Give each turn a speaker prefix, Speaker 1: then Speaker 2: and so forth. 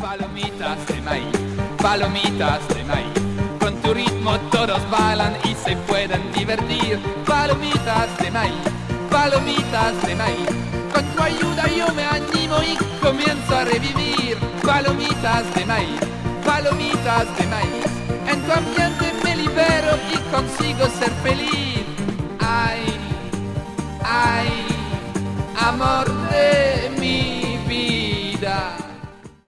Speaker 1: Palomitas de maíz, palomitas de maíz. Con tu ritmo todos bailan y se pueden divertir. Palomitas de maíz, palomitas de maíz. Con tu ayuda yo me animo y comienzo a revivir. Palomitas de maíz, palomitas de maíz. En tu ambiente me libero y consigo ser feliz. Ay, ay, amor